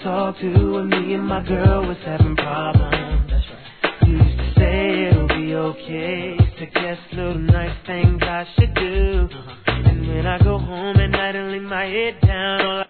talk to when me and my girl was having problems. That's right. You used to say it'll be okay, suggest little nice things I should do. And when I go home at night and lay my head down, all